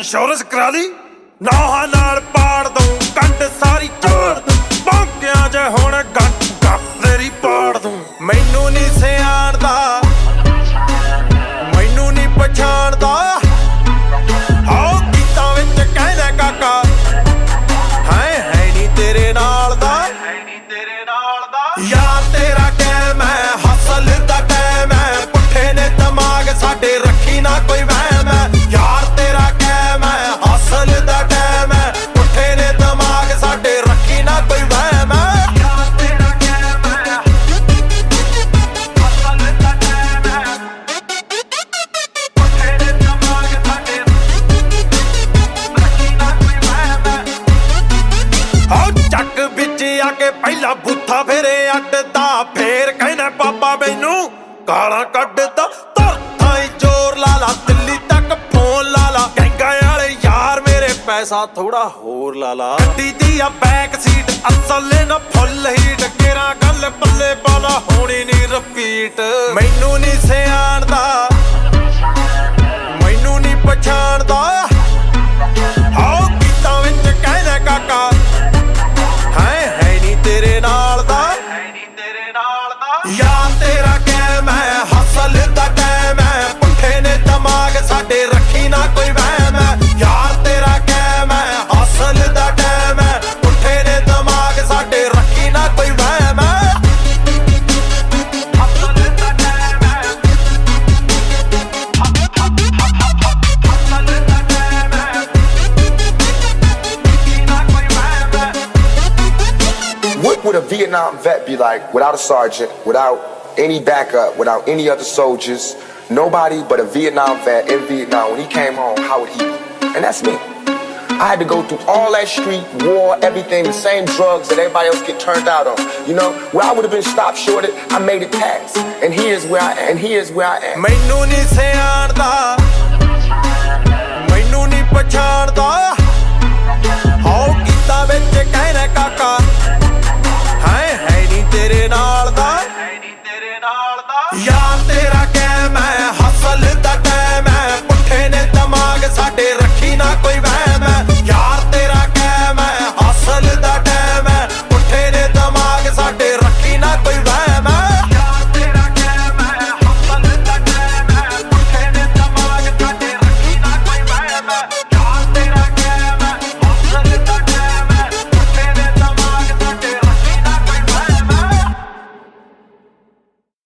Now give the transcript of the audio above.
Insurance करा दी नौहां नाल पाड़ दूं कंड सारी चोड़ दूं भौंकियां च हुण गट गप तेरी पाड़ दूं मैनू नी सियाणदा मैनू नी पछाणदा आओ गीतां विच कहना काका है नी तेरे नाल दा यार तेरा कैम है हसल दा टाइम है पुट्ठे ने दिमाग साडे रखी ना कोई वहम है यार तेरा कैम है हसल दा टाइम है पुट्ठे ने दिमाग साडे रखी ना कोई वहम है यार तेरा कैम है हसल दा टाइम है पुट्ठे ने दिमाग साडे रखी ना कोई वहम है आओ चक विच आके पहला बूथा फेरे अड्डदा फेर कहना पापा मैनू गालां कड्डदा ताई जोर लाला दिल्ली तक फोन लाला गैंगा वाले यार मेरे पैसा थोड़ा होर लाला गड्डी दी आ बैक सीट असल ना फुल हीट केरा गल पल्ले पाला होनी नी रिपीट मैनू नी सियाणदा मैनू नी पछाणदा आओ गीतां विच कहना काका है नी तेरे नाल दा यार तेरा कैम है हसल दा टाइम है पुट्ठे ने दिमाग साडे रखी ना कोई वहम है यार तेरा कैम है हसल दा टाइम है पुट्ठे ने दिमाग साडे रखी ना कोई वहम है हसल दा टाइम है हसल दा टाइम है रखी ना कोई वहम है What would a Vietnam vet be like without a sergeant, without any backup, without any other soldiers, nobody but a Vietnam vet in Vietnam? When he came home, how would he be? And that's me. I had to go through all that street, war, everything, the same drugs that everybody else get turned out on. You know, where I would have been stopped short, I made it past. And here's where I am. And here's where I am. मैनू नी सियाणदा मैनू नी पछाणदा आओ गीतां विच कहना काका है नी तेरे नाल दा यार तेरा कैम है हसल दा टाइम है पुट्ठे ने दिमाग साडे रखी ना कोई वहम है